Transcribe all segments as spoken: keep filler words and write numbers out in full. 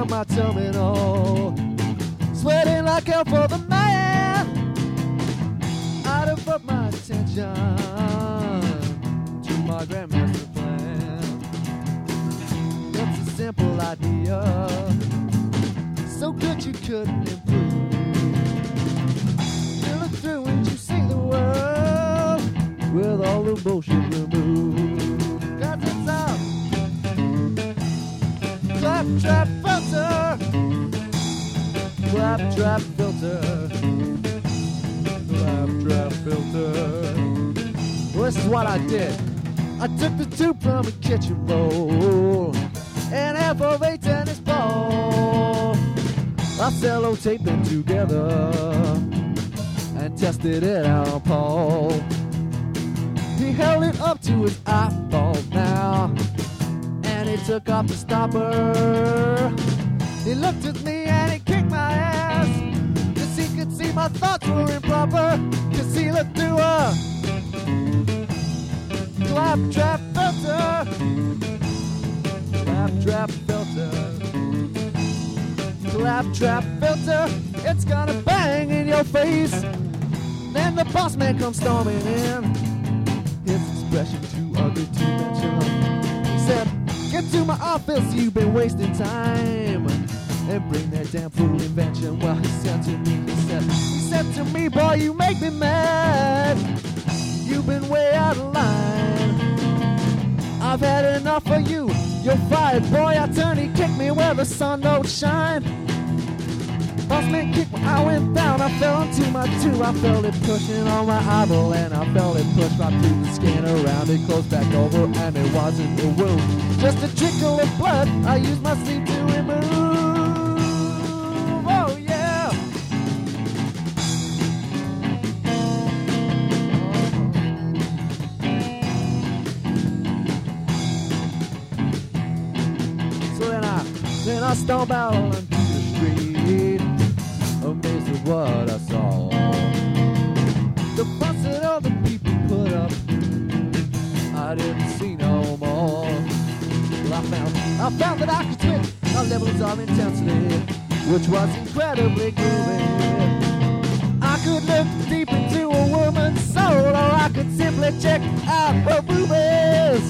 on my terminal, sweating like hell for the man. I'd have put my attention to my grandmaster plan. It's a simple idea, so good you couldn't improve. Feel it through and you see the world with all the bullshit removed. Cause it's a claptrap filter, claptrap filter, claptrap filter. Well, this is what I did. I took the tube from a kitchen bowl and half of a tennis ball. I sellotaped them together and tested it out on Paul. He held it up to his eyeball now, and he took off the stopper. He looked at me and he kicked my ass, 'cause he could see my thoughts were improper. 'Cause he looked through a claptrap filter, claptrap filter, claptrap filter. It's gonna bang in your face. Then the boss man comes storming in, his expression too ugly to mention. He said, "Get to my office, you've been wasting time, and bring that damn fool invention." Well, he said to me, he said, he said to me, "Boy, you make me mad. You've been way out of line. I've had enough of you. You're fired, boy." I turned, he kicked me where the sun don't shine. Boss man kicked me, I went down, I fell into my tube. I felt it pushing on my eyeball, and I felt it push right through the skin around it, closed back over, and it wasn't a wound, just a trickle of blood I used my sleeve to remove. Oh yeah. So then I, then I stomp out onto the street, amazed at what I saw. The fuss that all the people put up, I didn't see no more. Well, I found, I found that I could switch my levels of intensity, which was incredibly groovy. I could look deep into a woman's soul, or I could simply check out her boobies.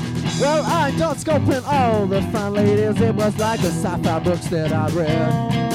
Well, I enjoyed scoping all the fine ladies. It was like the sci-fi books that I read.